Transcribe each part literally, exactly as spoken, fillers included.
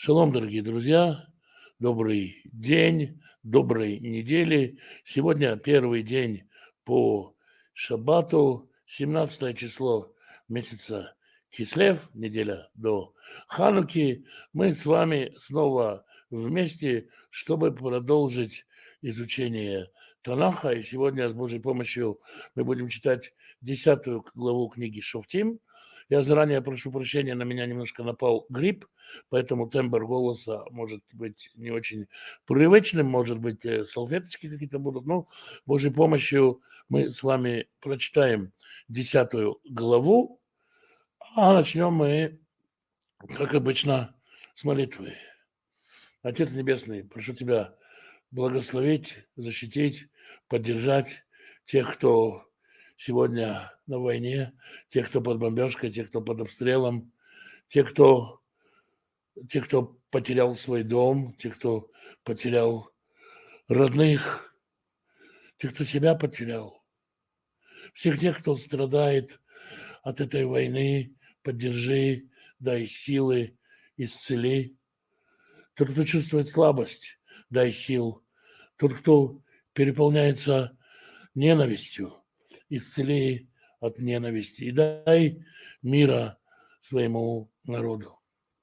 Шалом, дорогие друзья, добрый день, доброй недели. Сегодня первый день по шаббату, семнадцатое число месяца Кислев, неделя до Хануки. Мы с вами снова вместе, чтобы продолжить изучение Танаха. И сегодня с Божьей помощью мы будем читать десятую главу книги Шофтим. Я заранее прошу прощения, на меня немножко напал грипп, поэтому тембр голоса может быть не очень привычным, может быть, э, салфеточки какие-то будут. Но Божьей помощью мы с вами прочитаем десятую главу, а начнем мы, как обычно, с молитвы. Отец Небесный, прошу Тебя благословить, защитить, поддержать тех, кто сегодня на войне, тех, кто под бомбежкой, тех, кто под обстрелом, тех, кто, тех, кто потерял свой дом, тех, кто потерял родных, тех, кто себя потерял, всех тех, кто страдает от этой войны, поддержи, дай силы, исцели. Тот, кто чувствует слабость, дай сил. Тот, кто переполняется ненавистью, исцели от ненависти и дай мира своему народу.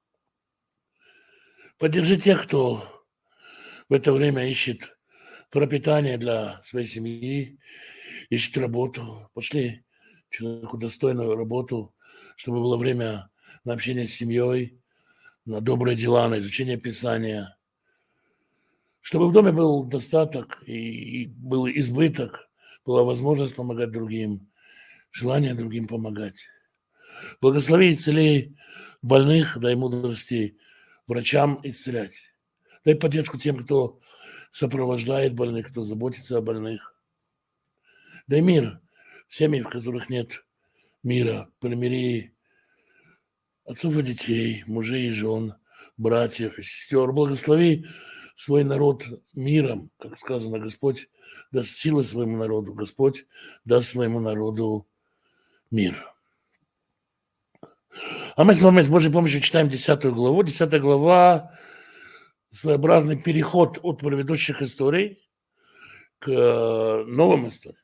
Поддержи тех, кто в это время ищет пропитание для своей семьи, ищет работу. Пошли человеку достойную работу, чтобы было время на общение с семьей, на добрые дела, на изучение Писания. Чтобы в доме был достаток и был избыток, была возможность помогать другим, желание другим помогать. Благослови и исцели больных, дай мудрости врачам исцелять. Дай поддержку тем, кто сопровождает больных, кто заботится о больных. Дай мир семьи, в которых нет мира. Примири отцов и детей, мужей и жен, братьев и сестер. Благослови свой народ миром, как сказано, Господь даст силы своему народу, Господь даст своему народу мир. А мы с вами с Божьей помощью читаем десятую главу. Десятая глава – своеобразный переход от предыдущих историй к новым историям.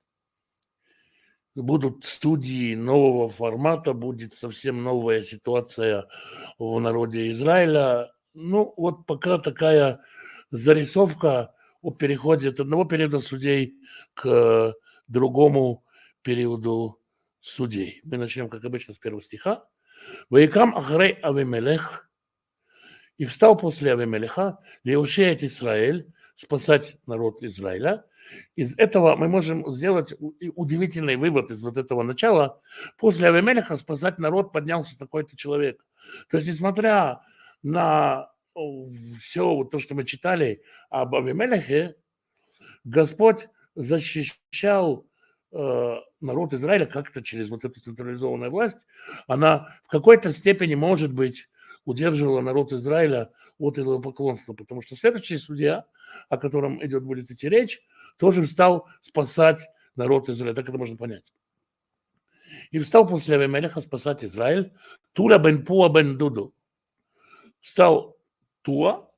Будут студии нового формата, будет совсем новая ситуация в народе Израиля. Ну, вот пока такая зарисовка о переходе от одного периода судей к другому периоду судей. Мы начнем, как обычно, с первого стиха. «Ваикам ахарей Авимелех, и встал после Авимелеха леушеять Израиль, спасать народ Израиля». Из этого мы можем сделать удивительный вывод из вот этого начала. После Авимелеха спасать народ поднялся такой-то человек. То есть, несмотря на все вот то, что мы читали об Авимелехе, Господь защищал э, народ Израиля как-то через вот эту централизованную власть. Она в какой-то степени, может быть, удерживала народ Израиля от идолопоклонства, потому что следующий судья, о котором идет будет идти речь, тоже стал спасать народ Израиля. Так это можно понять. И встал после Авимелеха спасать Израиль Тула бен Пуа бен Дуду. Встал Туа,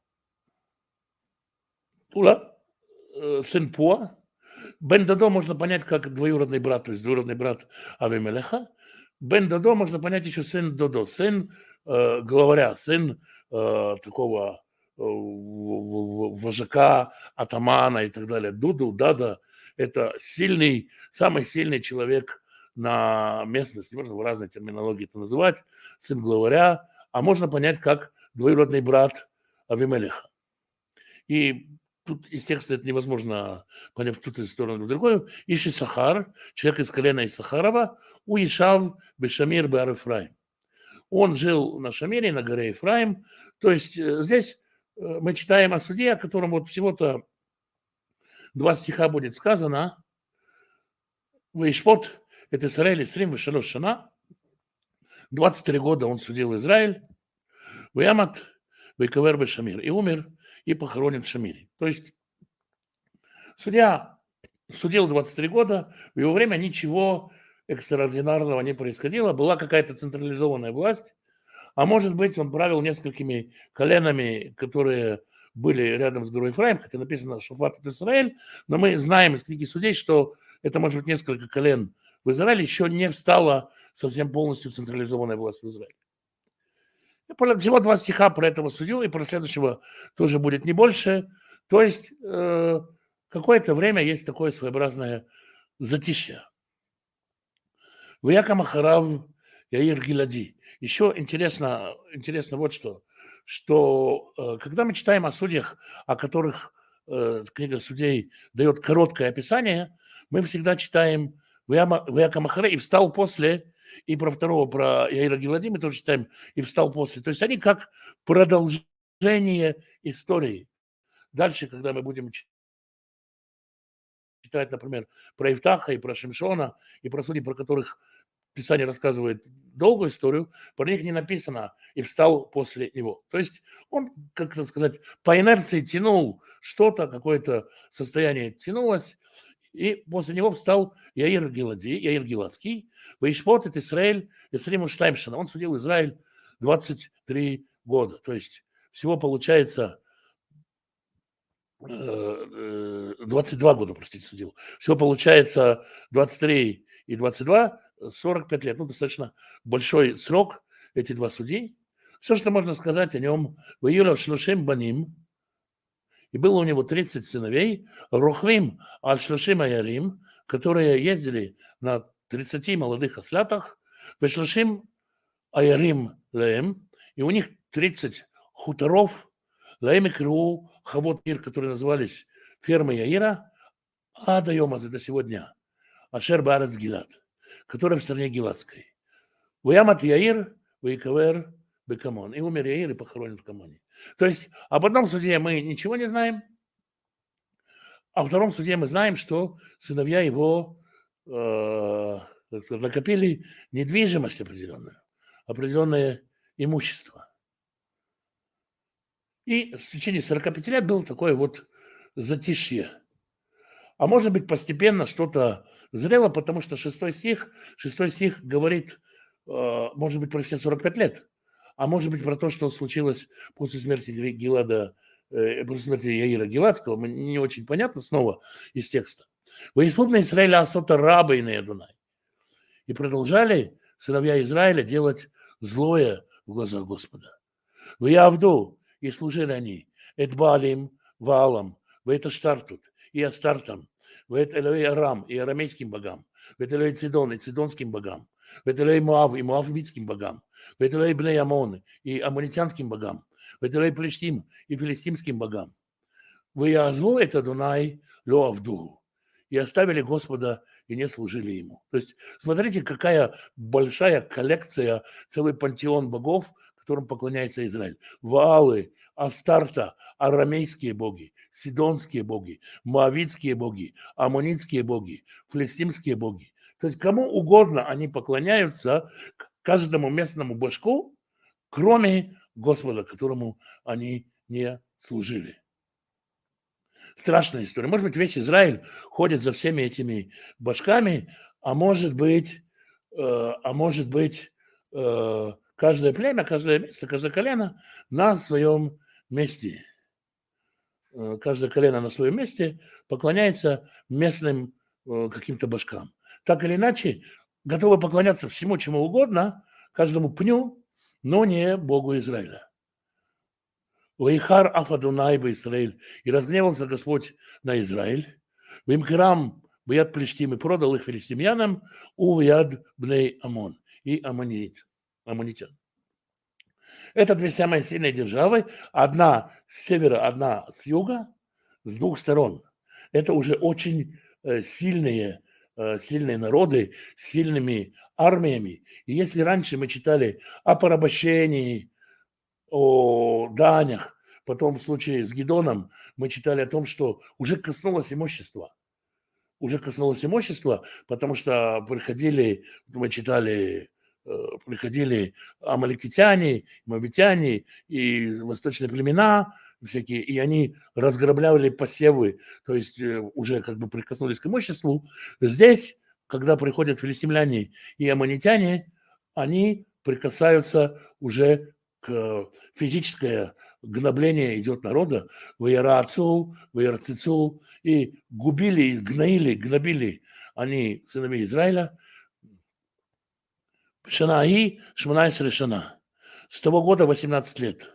Тула, э, сын Пуа. Бен Дадо можно понять как двоюродный брат, то есть двоюродный брат Авимелеха. Бен Дадо можно понять еще сын Додо, сын э, главаря, сын э, такого э, вожака, атамана и так далее. Дуду, Дада – это сильный, самый сильный человек на местности. Можно в разной терминологии это называть. Сын главаря, а можно понять как двоюродный брат Авимелеха. И тут из текста это невозможно понять в ту сторону, или в другую. Иш Исахар, человек из колена Исахарова, уишав бешамир беар Эфраим. Он жил на Шамире, на горе Ефраим. То есть здесь мы читаем о суде, о котором вот всего-то два стиха будет сказано. Ваишпот, это Исраэль, Исрим, Вишалош Шана. двадцать три года он судил Израиль. Ваямат, Вайкавер бешамир. И умер, и похоронен в Шамире. То есть судья судил двадцать три года, в его время ничего экстраординарного не происходило, была какая-то централизованная власть, а может быть, он правил несколькими коленами, которые были рядом с горой Ефраим, хотя написано Шафат от Израиль, но мы знаем из книги Судей, что это может быть несколько колен в Израиле, еще не встала совсем полностью централизованная власть в Израиле. Всего два стиха про этого судью, и про следующего тоже будет не больше. То есть э, какое-то время есть такое своеобразное затишье. Ваяка Махарав Яир Гилади. Еще интересно, интересно вот что, что э, когда мы читаем о судьях, о которых э, книга судей дает короткое описание, мы всегда читаем Ваяка Махара и встал после, и про второго, про Яира Гилади мы тоже читаем и встал после. То есть они как продолжение истории. Дальше, когда мы будем читать, например, про Ифтаха и про Шимшона, и про судей, про которых Писание рассказывает долгую историю, про них не написано «и встал после него». То есть он, как это сказать, по инерции тянул что-то, какое-то состояние тянулось, и после него встал Яир Гилади, Яир Гиладский, Ваишпот Исраэль, Исраим Штаймшина. Он судил Израиль двадцать три года. То есть всего получается двадцать два года, простите, судил. Всего получается двадцать три и двадцать два, сорок пять лет. Ну, достаточно большой срок, эти два судьи. Все, что можно сказать о нем, в июле Шлушим Баним, и было у него тридцать сыновей, Рухвим Аль-Шлушим Аярим, которые ездили на тридцати молодых ослятах, Вешлушим Аярим Леем, и у них тридцать хуторов, Леем и Кру, Хавот Ир, которые назывались фермы Яира, а до Йомаза, до сегодня, Ашер Барец Гилад, которая в стране Гиладской. Ваямат Яир, Вайкавер, Бекамон. И умер Яир и похоронен в Камоне. То есть об одном суде мы ничего не знаем, а о втором суде мы знаем, что сыновья его э, так сказать, накопили недвижимость определенную, определенное имущество. И в течение сорока пяти лет было такое вот затишье. А может быть, постепенно что-то зрело, потому что шестой стих, шестой стих говорит, э, может быть, про все сорок пять лет, а может быть, про то, что случилось после смерти Гилада, э, после смерти Яира Гиладского, мы не очень понятно снова из текста. «Вы исполнили Израиля асота раба и Адунай». И продолжали сыновья Израиля делать злое в глазах Господа. «Вы Авду», и служили они, «Эт Баалим, Ваалам, вы это Штартут, и Астартам, вы это Элоэй Арам, и арамейским богам, вы это Элоэй Цидон, и цидонским богам, вы это Элоэй Моав, и моавитским богам, вы это Элоэй Бней Амон, и аммонитянским богам, вы это Элоэй Плештим, и филистимским богам. Вы Язлу это Дунай Ло Авду, и оставили Господа, и не служили ему». То есть смотрите, какая большая коллекция, целый пантеон богов, которым поклоняется Израиль. Ваалы, Астарта, арамейские боги, сидонские боги, моавитские боги, аммонитские боги, филистимские боги. То есть кому угодно они поклоняются, каждому местному божку, кроме Господа, которому они не служили. Страшная история. Может быть, весь Израиль ходит за всеми этими божками, а может быть, э, а может быть, э, каждое племя, каждое место, каждое колено на своем месте. Каждое колено на своем месте поклоняется местным каким-то божкам. Так или иначе, готовы поклоняться всему, чему угодно, каждому пню, но не Богу Израиля. «Ваихар афадунай ба Исраиль», и разгневался Господь на Израиль. «Вимкирам бияд Плештим», и продал их филистимлянам, у яд бней Амон, и аммонит, аммонитян. Это две самые сильные державы, одна с севера, одна с юга, с двух сторон. Это уже очень сильные, сильные народы с сильными армиями. И если раньше мы читали о порабощении, о данях, потом в случае с Гидоном мы читали о том, что уже коснулось имущества. Уже коснулось имущества, потому что приходили, мы читали, приходили амаликитяне, моавитяне и восточные племена всякие, и они разграбляли посевы, то есть уже как бы прикоснулись к имуществу. Здесь, когда приходят филистимляне и аммонитяне, они прикасаются уже к физическое гнобление идет народа, воярацу, воярцицу, и губили, гноили, гнобили они сыновей Израиля. Шанаи, Шманайс решена. С того года восемнадцать лет.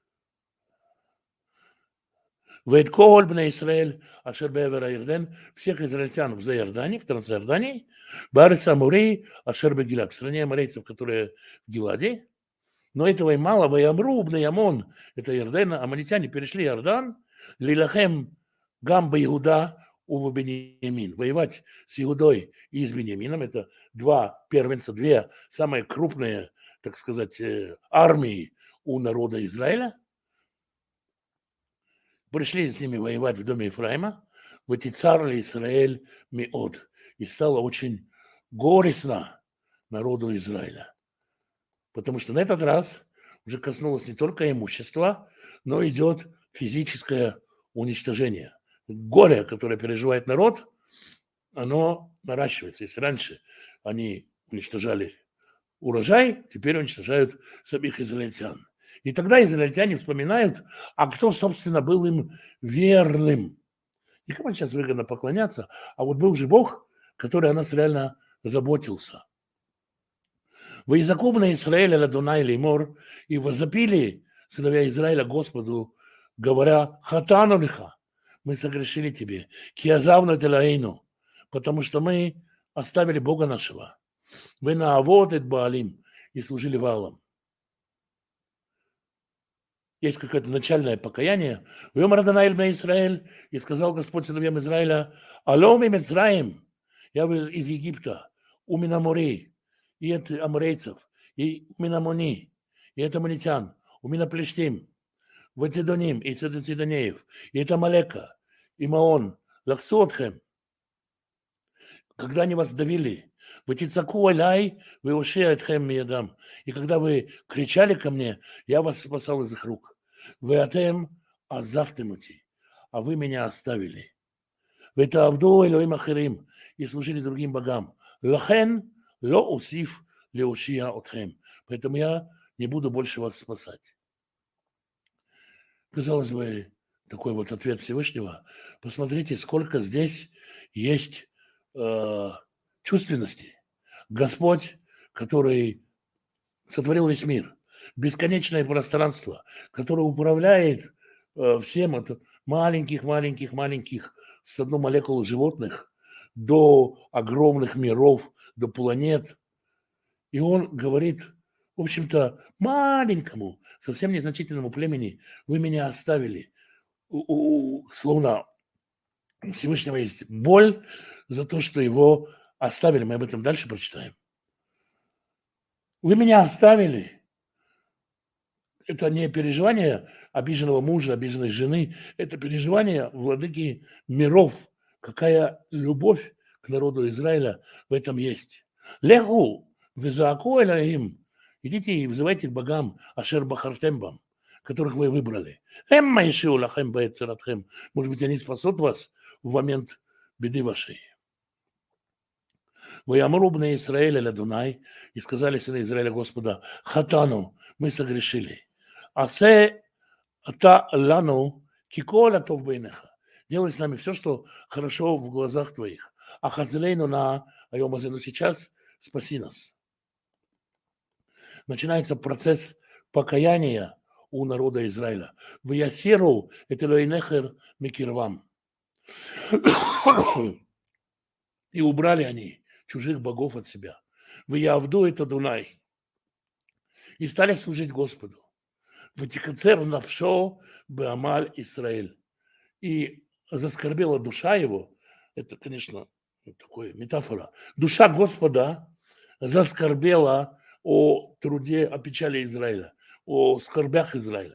Вейтколь бне Израиль, Ашер бе'евер Ярден, всех израильтян в Заиордании, в Трансиордании, Баарец Амурей, Ашер бе-Гилад, в стране аморейцев, которые в Гиладе. Но этого и мало. Ваямру бне Ямон, это Ярден, амонитяне перешли Иордан, Лилахем Гамба Иуда у Беньямин, воевать с Иудой и с Беньямином. Это два первенца, две самые крупные, так сказать, армии у народа Израиля. Пришли с ними воевать в доме Ефраима, ватицарли Израиль миот. И стало очень горестно народу Израиля. Потому что на этот раз уже коснулось не только имущества, но идет физическое уничтожение. Горе, которое переживает народ, оно наращивается. Если раньше они уничтожали урожай, теперь уничтожают самих израильтян. И тогда израильтяне вспоминают, а кто, собственно, был им верным. И кому сейчас выгодно поклоняться, а вот был же Бог, который о нас реально заботился. «Воизакум на Израиля ладунай леймор», и возопили сыновья Израиля Господу, говоря, «Хатану лиха», мы согрешили тебе, «Киазавну телаэйну», потому что мы оставили Бога нашего, «Вы наавод Баалим», и служили Ваалам. Есть какое-то начальное покаяние. «Вьем Раданаэль на Израиль», и сказал Господь сыновьям Израиля, «Алом им Израим», я из Египта, у Минаморей, и это аморейцев, и у Минамони, и это амонитян, у Минаплештим, в Цидоним, и Цидонеев, и это Малека, и Маон, Лахцотхем, когда они вас давили, вы тицаку аляй, вы уши атхем миядам, и когда вы кричали ко мне, я вас спасал из их рук. Вы атем азавтемути, а вы меня оставили. Вы таавду элоим ахирим, и служили другим богам. Лахен ло усиф леушия отхем. Поэтому я не буду больше вас спасать. Казалось бы, такой вот ответ Всевышнего. Посмотрите, сколько здесь есть э, чувственности. Господь, который сотворил весь мир, бесконечное пространство, которое управляет э, всем от маленьких-маленьких-маленьких с одной молекулы животных до огромных миров, до планет. И он говорит, в общем-то, маленькому, совсем незначительному племени, вы меня оставили. У, у, словно у Всевышнего есть боль за то, что его оставили. Мы об этом дальше прочитаем. Вы меня оставили. Это не переживание обиженного мужа, обиженной жены. Это переживание владыки миров. Какая любовь к народу Израиля в этом есть. Леху, визааку элаим. Идите и вызывайте к богам ашер бахартембам, которых вы выбрали. Эмма ишиу лахем баэцератхем. Может быть, они спасут вас в момент беды вашей. Ваямру бне Израиля ладунай, и сказали сыны Израиля Господа, хатану, мы согрешили. Асе ата лану кикола тов бейнеха. Делай с нами все, что хорошо в глазах твоих. А хазлейну на айомазену, сейчас спаси нас. Начинается процесс покаяния у народа Израиля. В ясеру это лойнехер микирвам. И убрали они чужих богов от себя. В Явду это Дунай. И стали служить Господу. В Тикацер навшо Беамаль Исраэль. И заскорбела душа его, это, конечно, такая метафора, душа Господа заскорбела о труде, о печали Израиля, о скорбях Израиля.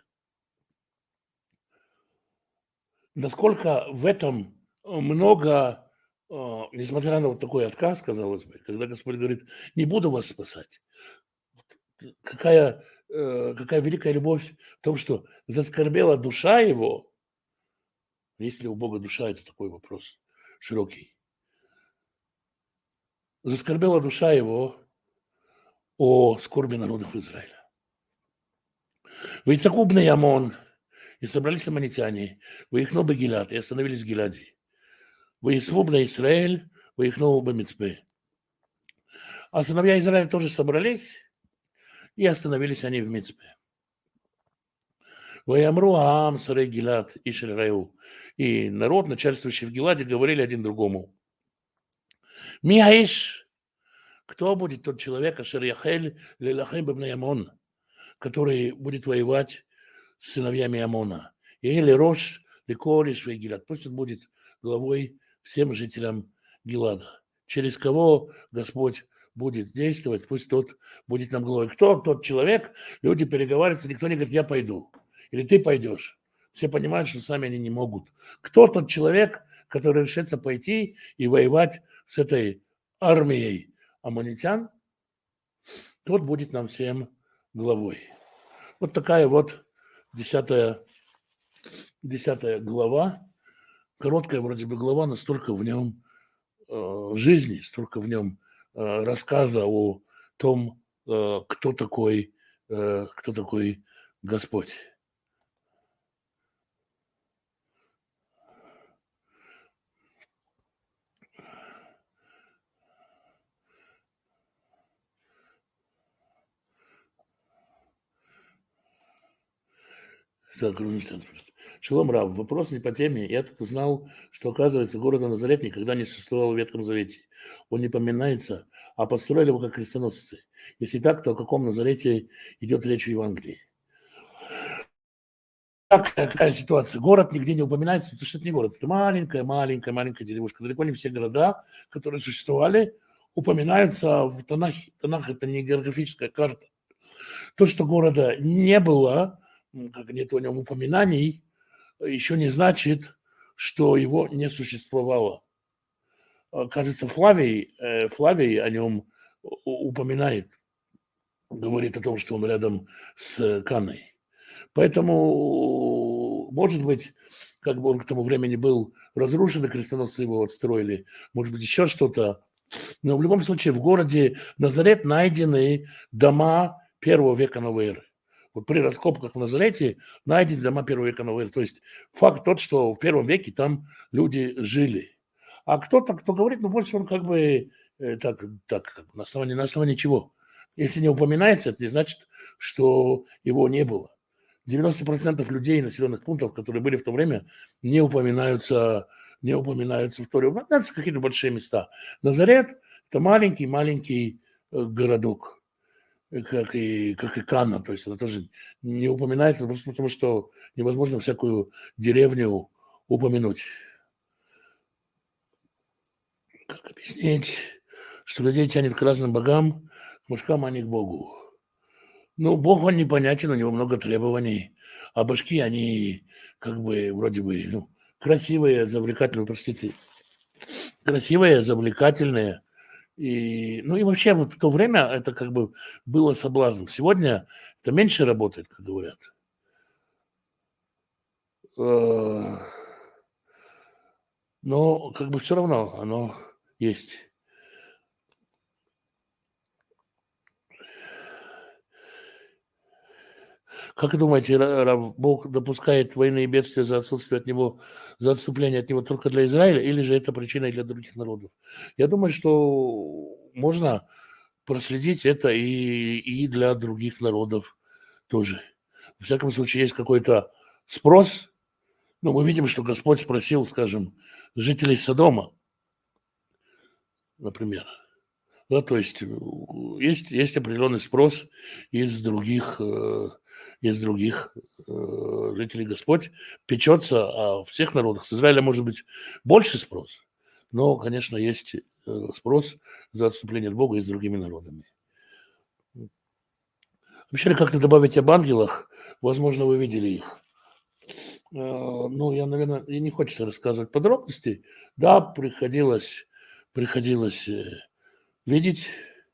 Насколько в этом много, несмотря на вот такой отказ, казалось бы, когда Господь говорит, не буду вас спасать, какая, какая великая любовь в том, что заскорбела душа его. Есть ли у Бога душа, это такой вопрос широкий. Заскорбела душа его о скорби народов Израиля. «Вейцаку бней Амон, и собрались аммонитяне, выехну бы Гилад, и остановились в Гиладе. Выесву бней Исраэль, выехну бы Мицпе». А сыновья Израиля тоже собрались, и остановились они в Мицпе. «Ваямру Аам сарей Гилад и Шельраю». И народ, начальствующий в Гиладе, говорили один другому: «Миаиш, кто будет тот человек, Ашер Яхель лелахем бней Амон, который будет воевать с сыновьями Амона? Или Рош леколи швей Гилад». Пусть он будет главой всем жителям Гилада. Через кого Господь будет действовать, пусть тот будет нам главой. Кто тот человек? Люди переговариваются, никто не говорит: «Я пойду». Или «Ты пойдешь». Все понимают, что сами они не могут. Кто тот человек, который решится пойти и воевать с этой армией аммонитян? Тот будет нам всем главой. Вот такая вот десятая, десятая глава. Короткая вроде бы глава, но столько в нем э, жизни, столько в нем э, рассказа о том, э, кто такой, э, кто такой Господь. Так, Рубинштейн спрашивает. Шалом, Рав, вопрос не по теме. Я тут узнал, что, оказывается, города Назарет никогда не существовал в Ветхом Завете. Он не поминается, а построили его как крестоносцы. Если так, то о каком Назарете идет речь в Евангелии? Как, какая ситуация? Город нигде не упоминается, потому что это не город. Это маленькая, маленькая, маленькая деревушка. Далеко не все города, которые существовали, упоминаются в Танахе. Танах – это не географическая карта. То, что города не было, как нет о нем упоминаний, еще не значит, что его не существовало. Кажется, Флавий, Флавий о нем упоминает, говорит о том, что он рядом с Канной. Поэтому, может быть, как бы он к тому времени был разрушен, и крестоносцы его отстроили, может быть, еще что-то. Но в любом случае в городе Назарет найдены дома первого века новой эры. Вот при раскопках в Назарете найдены дома первого века новой эры. То есть факт тот, что в первом веке там люди жили. А кто-то, кто говорит, ну, больше он как бы э, так, так на основании, на основании чего? Если не упоминается, это не значит, что его не было. девяносто процентов людей населенных пунктов, которые были в то время, не упоминаются, не упоминаются в Торе. Упоминаются какие-то большие места. Назарет – это маленький-маленький городок, как и, как и Канна. То есть это тоже не упоминается, просто потому что невозможно всякую деревню упомянуть. Как объяснить, что людей тянет к разным богам, к мужикам, а не к Богу? Ну, Бог, он непонятен, у него много требований, а башки, они как бы вроде бы ну, красивые, завлекательные, простите, красивые, завлекательные. И, ну и вообще вот в то время это как бы было соблазном. Сегодня это меньше работает, как говорят. Но как бы все равно оно есть. Как вы думаете, Бог допускает войны и бедствия за отсутствие от него, за отступление от него только для Израиля, или же это причина и для других народов? Я думаю, что можно проследить это и, и для других народов тоже. В всяком случае, есть какой-то спрос. Ну, мы видим, что Господь спросил, скажем, жителей Содома, например. Да, то есть есть, есть определенный спрос из других из других э, жителей. Господь печется о всех народах. С Израиля может быть больше спрос, но, конечно, есть э, спрос за отступление от Бога и с другими народами. Вообще, как-то добавить об ангелах, возможно, вы видели их. Э, ну, я, наверное, и не хочется рассказывать подробностей. Да, приходилось, приходилось э, видеть,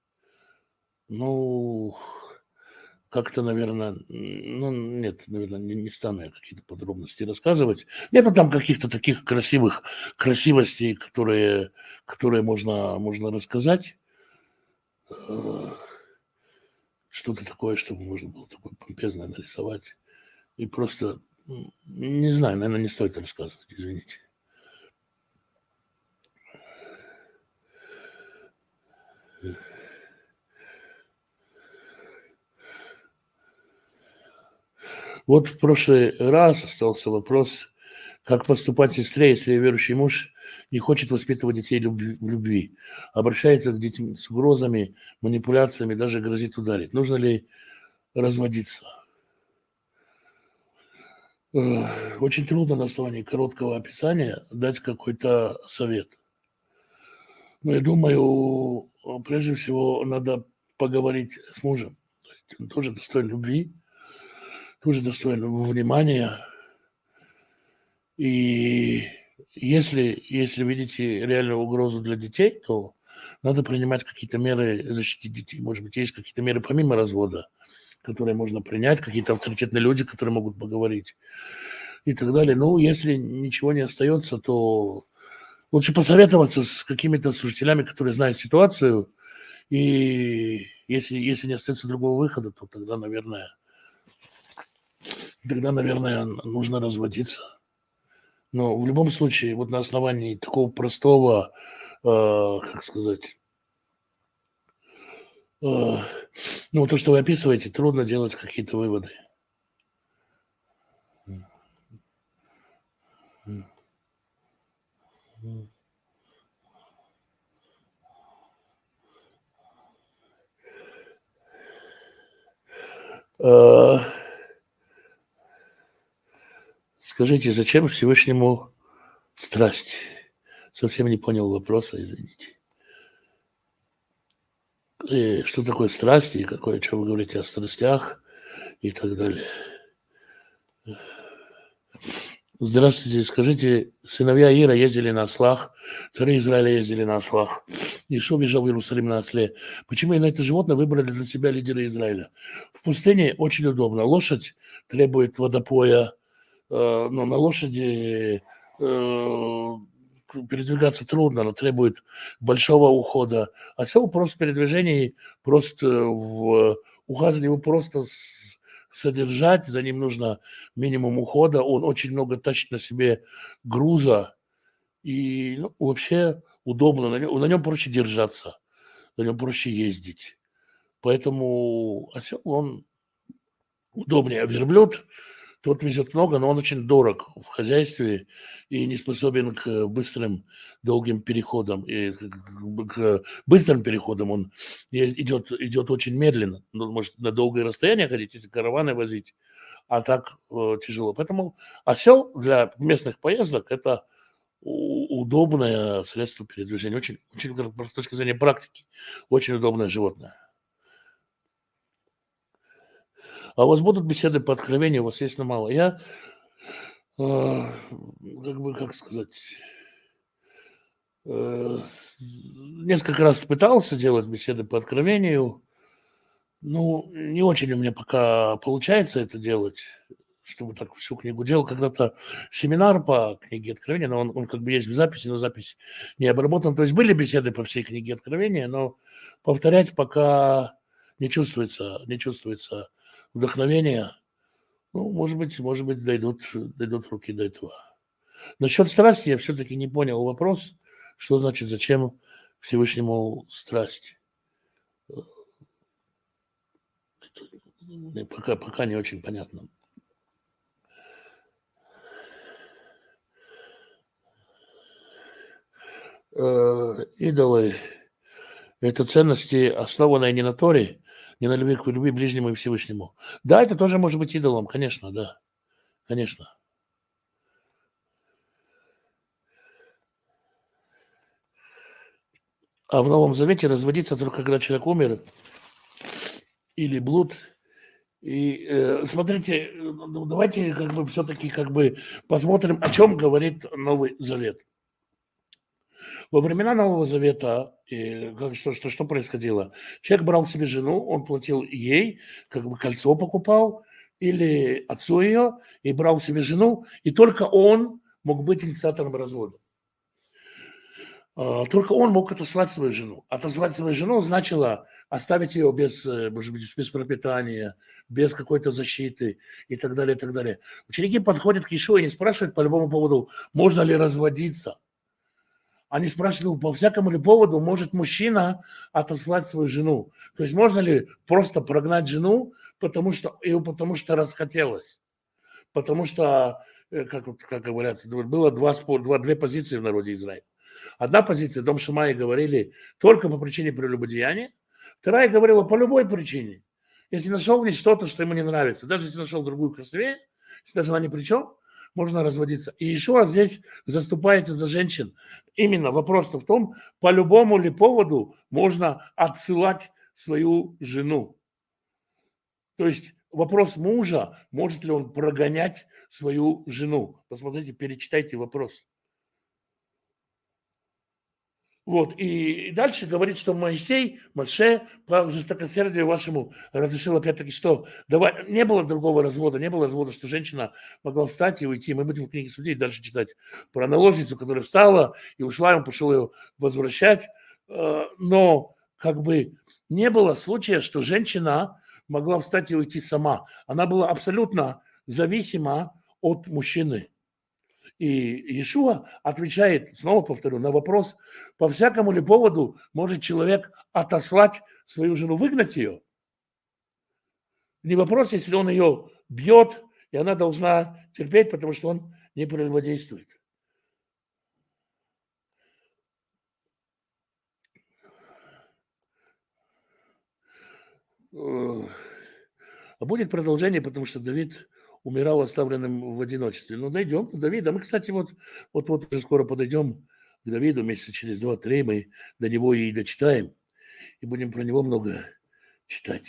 ну... Как-то, наверное, ну, нет, наверное, не, не стану я какие-то подробности рассказывать. Нету там каких-то таких красивых красивостей, которые, которые можно, можно рассказать. что-то такое, чтобы можно было такое помпезное нарисовать. И просто, не знаю, наверное, не стоит рассказывать, извините. Вот в прошлый раз остался вопрос, как поступать сестре, если верующий муж не хочет воспитывать детей в любви, обращается к детям с угрозами, манипуляциями, даже грозит ударить. Нужно ли разводиться? Очень трудно на основании короткого описания дать какой-то совет. Но я думаю, прежде всего надо поговорить с мужем. То есть он тоже достоин любви, тоже достоин внимания. И если, если видите реальную угрозу для детей, то надо принимать какие-то меры защитить детей. Может быть, есть какие-то меры помимо развода, которые можно принять, какие-то авторитетные люди, которые могут поговорить и так далее. Ну, если ничего не остается, то лучше посоветоваться с какими-то служителями, которые знают ситуацию. И если, если не остается другого выхода, то тогда, наверное, тогда, наверное, нужно разводиться. Но в любом случае, вот на основании такого простого, э, как сказать, э, ну, то, что вы описываете, трудно делать какие-то выводы. Э, скажите, зачем Всевышнему страсть? Совсем не понял вопроса, извините. И что такое страсть, и какое, что вы говорите о страстях и так далее. Здравствуйте, скажите, сыновья Ира ездили на ослах, цари Израиля ездили на ослах, Ишо бежал в Иерусалим на осле. Почему именно это животное выбрали для себя лидеры Израиля? В пустыне очень удобно. Лошадь требует водопоя, э, но на лошади э, передвигаться трудно, она требует большого ухода. Осел просто в передвижении, просто в ухаживании его просто с, содержать, за ним нужно минимум ухода, он очень много тащит на себе груза, и ну, вообще удобно, на нем, на нем проще держаться, на нем проще ездить. Поэтому осел, он удобнее. А верблюд, тот везет много, но он очень дорог в хозяйстве и не способен к быстрым, долгим переходам. И к быстрым переходам он идет, идет очень медленно. Он может на долгое расстояние ходить, если караваны возить, а так э, тяжело. Поэтому осел для местных поездок – это удобное средство передвижения. Очень, очень, с точки зрения практики, очень удобное животное. А у вас будут беседы по откровению, у вас есть, но мало. Я, э, как бы, как сказать, э, несколько раз пытался делать беседы по откровению. Ну, не очень у меня пока получается это делать, чтобы так всю книгу делал. Когда-то семинар по книге Откровения, но он, он как бы есть в записи, но запись не обработана. То есть были беседы по всей книге Откровения, но повторять пока не чувствуется, не чувствуется вдохновения. Ну, может быть, может быть, дойдут, дойдут руки до этого. Насчет страсти я все-таки не понял вопрос, что значит, зачем Всевышнему страсть. Пока, пока не очень понятно. Идолы – это ценности, основанные не на Торе, не на любви к любви ближнему и Всевышнему. Да, это тоже может быть идолом, конечно, да, конечно. А в Новом Завете разводиться только когда человек умер или блуд. И э, смотрите, давайте как бы все-таки как бы посмотрим, о чем говорит Новый Завет. Во времена Нового Завета э, как, что, что, что происходило? Человек брал себе жену, он платил ей, как бы кольцо покупал, или отцу ее, и брал себе жену, и только он мог быть инициатором развода. Только он мог отослать свою жену. Отослать свою жену значило оставить ее без, может быть, без пропитания, без какой-то защиты и так далее, и так далее. Ученики подходят к Иешуа и не спрашивают по любому поводу, можно ли разводиться. Они спрашивают, по всякому ли поводу может мужчина отослать свою жену. То есть можно ли просто прогнать жену, потому что, и потому что расхотелось. Потому что, как, как говорят, было два, два, две позиции в народе Израиля. Одна позиция, Дом Шамаи говорили только по причине прелюбодеяния. Вторая говорила по любой причине. Если нашел в ней что-то, что ему не нравится, даже если нашел другую красивее, если даже она ни при чем, можно разводиться. И Иешуа здесь заступается за женщин. Именно вопрос-то в том, по любому ли поводу можно отсылать свою жену. То есть вопрос мужа, может ли он прогонять свою жену. Посмотрите, перечитайте вопрос. Вот, и дальше говорит, что Моисей, Моше, по жестокосердию вашему разрешил опять-таки, что давай, не было другого развода, не было развода, что женщина могла встать и уйти. Мы будем в книге Судей дальше читать про наложницу, которая встала и ушла, и он пошел ее возвращать. Но как бы не было случая, что женщина могла встать и уйти сама. Она была абсолютно зависима от мужчины. И Иешуа отвечает, снова повторю, на вопрос, по всякому ли поводу может человек отослать свою жену, выгнать ее? Не вопрос, если он ее бьет, и она должна терпеть, потому что он не прелюбодействует. А будет продолжение, потому что Давид умирал оставленным в одиночестве. Ну, дойдем до Давида. Мы, кстати, вот, вот, вот уже скоро подойдем к Давиду, месяца через два-три мы до него и дочитаем, и будем про него много читать.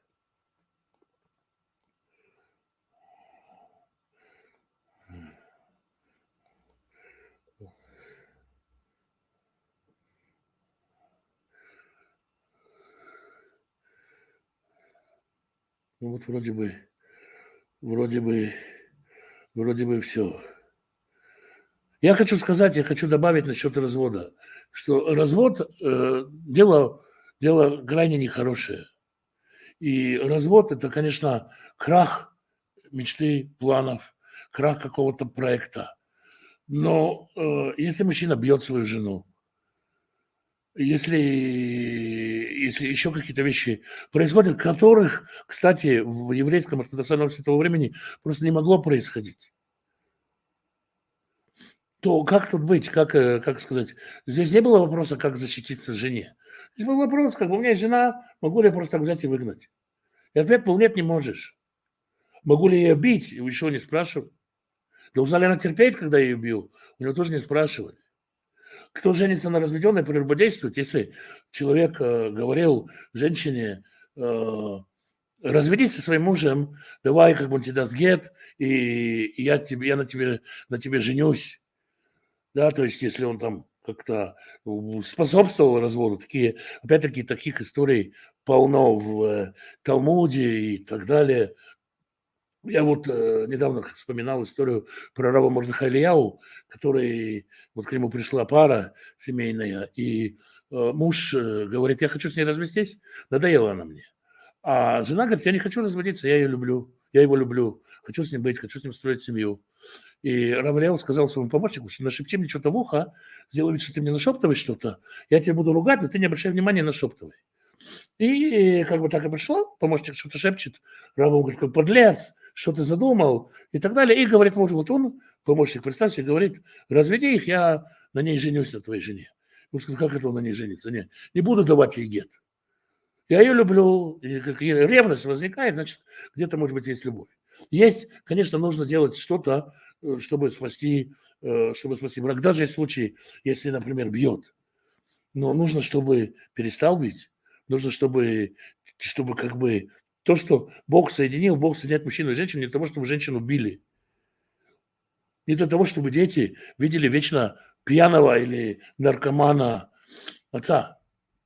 Ну вот вроде бы, вроде бы, вроде бы все. Я хочу сказать, я хочу добавить насчет развода, что развод э, дело, дело крайне нехорошее. И развод – это, конечно, крах мечты, планов, крах какого-то проекта. Но э, если мужчина бьет свою жену, если, если еще какие-то вещи происходят, которых, кстати, в еврейском ортодоксальном обществе того времени просто не могло происходить, то как тут быть, как, как сказать, здесь не было вопроса, как защититься жене. Здесь был вопрос, как бы у меня есть жена, могу ли я просто так взять и выгнать? И ответ был, нет, не можешь. Могу ли я ее бить? Его еще не спрашивали. Должна ли она терпеть, когда я ее бью? У него тоже не спрашивали. Кто женится на разведенной, прелюбодействует, если человек э, говорил женщине, э, разведись со своим мужем, давай, как бы он тебе даст гет, и, и я, тебе, я на, тебе, на тебе женюсь. Да, то есть если он там как-то способствовал разводу, такие, опять-таки, таких историй полно в э, Талмуде и так далее. Я вот э, недавно вспоминал историю про раба Мордеха Ильяу, который, вот к нему пришла пара семейная, и э, муж э, говорит, я хочу с ней развестись, надоела она мне. А жена говорит, я не хочу разводиться, я ее люблю, я его люблю, хочу с ним быть, хочу с ним строить семью. И рав Ильяу сказал своему помощнику, что нашепти мне что-то в ухо, сделай вид, что ты мне нашептываешь что-то, я тебе буду ругать, но ты не обращай внимания, нашептывай. И как бы так и пришло, помощник что-то шепчет, рав говорит, как подлец, что ты задумал, и так далее. И говорит мужу, вот он, помощник, представьте, говорит, разведи их, я на ней женюсь, на твоей жене. Он сказал, как это он на ней женится? Не, не буду давать ей гет. Я ее люблю, и как ревность возникает, значит, где-то, может быть, есть любовь. Есть, конечно, нужно делать что-то, чтобы спасти, чтобы спасти брак. Даже в случае, если, например, бьет. Но нужно, чтобы перестал бить. Нужно, чтобы, чтобы как бы то, что Бог соединил, Бог соединяет мужчину и женщину не для того, чтобы женщину били. Не для того, чтобы дети видели вечно пьяного или наркомана отца.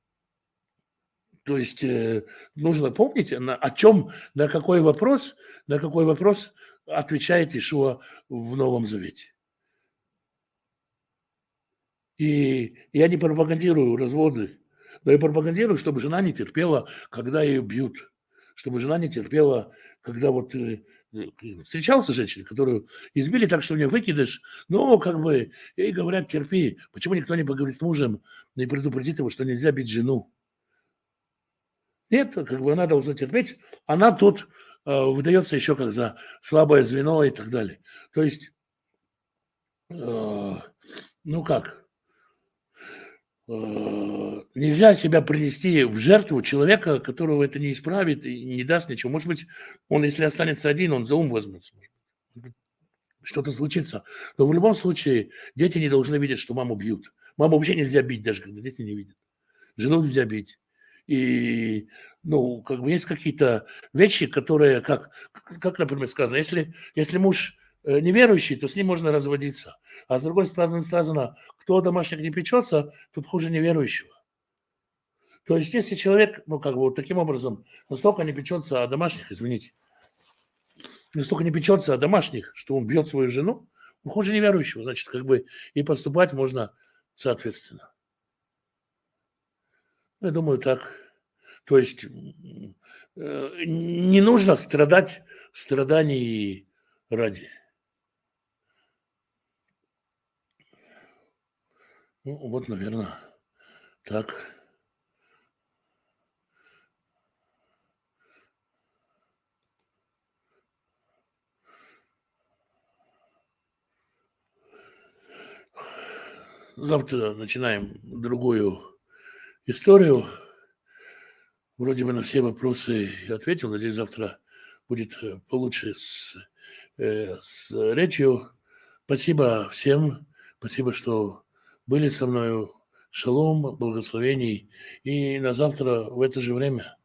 То есть э, нужно помнить, на, о чем, на какой вопрос, на какой вопрос отвечает Иешуа в Новом Завете. И я не пропагандирую разводы, Но я пропагандирую, чтобы жена не терпела, когда ее бьют. Чтобы жена не терпела, когда вот э, э, встречался с женщиной, которую избили так, что у нее выкидыш, но как бы ей говорят, терпи. Почему никто не поговорит с мужем, не предупредит его, что нельзя бить жену? Нет, как бы она должна терпеть. Она тут э, выдается еще как за слабое звено и так далее. То есть, э, ну как, э, нельзя себя принести в жертву человека, которого это не исправит и не даст ничего. Может быть, он, если останется один, он за ум возьмется. Что-то случится. Но в любом случае дети не должны видеть, что маму бьют. Маму вообще нельзя бить, даже когда дети не видят. Жену нельзя бить. И, ну, как бы есть какие-то вещи, которые, как, как например, сказано, если, если муж э, неверующий, то с ним можно разводиться. А с другой стороны сказано, кто о домашних не печется, тут хуже неверующего. То есть если человек, ну, как бы вот таким образом настолько не печется о домашних, извините, настолько не печется о домашних, что он бьет свою жену, он хуже неверующего, значит, как бы и поступать можно соответственно. Я думаю, так. То есть э, не нужно страдать страданий ради. Ну, вот, наверное, так. Завтра начинаем другую историю. Вроде бы на все вопросы ответил. Надеюсь, завтра будет получше с, э, с речью. Спасибо всем. Спасибо, что были со мной. Шалом, благословений. И на завтра в это же время.